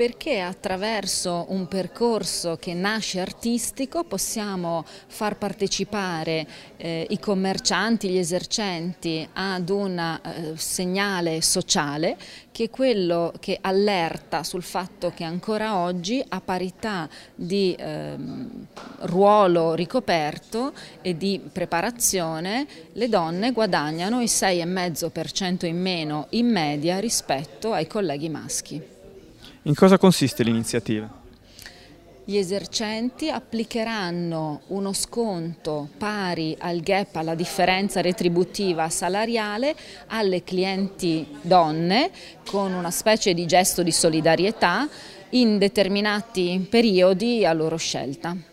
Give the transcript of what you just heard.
Perché attraverso un percorso che nasce artistico possiamo far partecipare i commercianti, gli esercenti ad un segnale sociale che è quello che allerta sul fatto che ancora oggi, a parità di ruolo ricoperto e di preparazione, le donne guadagnano il 6,5% in meno in media rispetto ai colleghi maschi. In cosa consiste l'iniziativa? Gli esercenti applicheranno uno sconto pari al gap, alla differenza retributiva salariale alle clienti donne con una specie di gesto di solidarietà in determinati periodi a loro scelta.